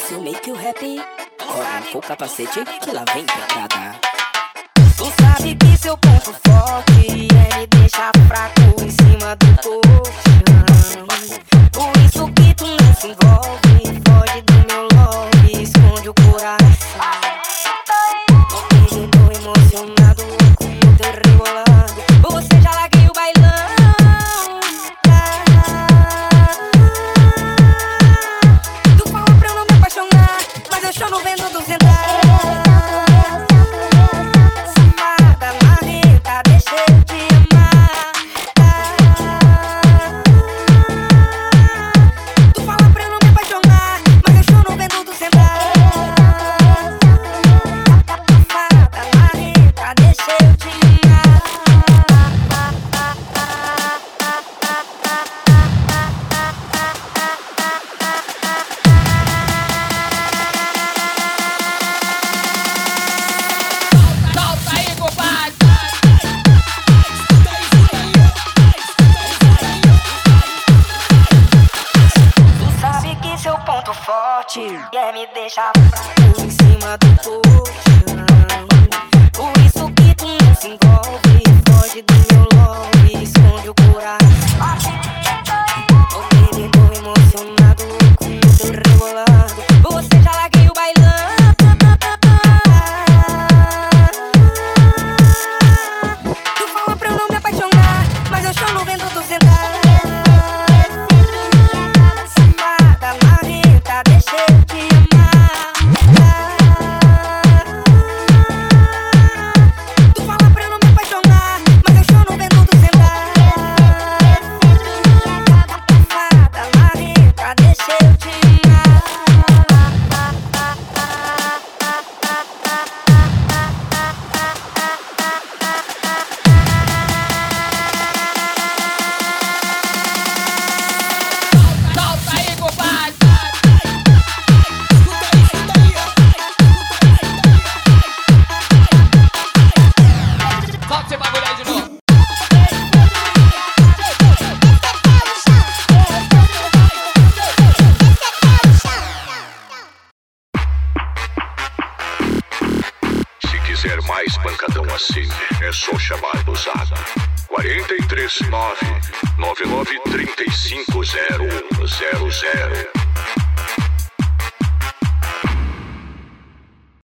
difícil, make you happy. Arrancou o capacete que lá vem pedrada. Tu sabe que seu ponto forte é me deixar fraco em cima do colchão. Por isso que tu não se envolve, foge do meu love, esconde o coração. Tô emocionado com o teu rebolado. Você já larguei o bailão. Tu fala pra eu não me apaixonar, mas eu choro vendo tu sentar. Safada, marreta, deixa eu te amar. Tu fala pra eu não me apaixonar, mas eu choro vendo tu sentar. Safada, marreta, deixa eu te amar. Solta aí, compadre! Tu sabe que seu ponto forte é me deixar fraco em cima do colchão. Por isso que tu não se envolve, foge do meu love, esconde o coração. Ô baby, tô emocionado com o teu rebolado. Você já larguei o bailão. Tu fala pra eu não me apaixonar, mas eu choro vendo tu sentar. Safada, marreta, deixa eu te amar. Tu fala pra eu não me apaixonar, mas eu choro vendo tu sentar. Safada, marreta, deixa eu te amar. Solta aí, compadre! Solta esse bagulho aí de novo! Se quiser mais pancadão assim, é só chamar no Zap 439 99350100.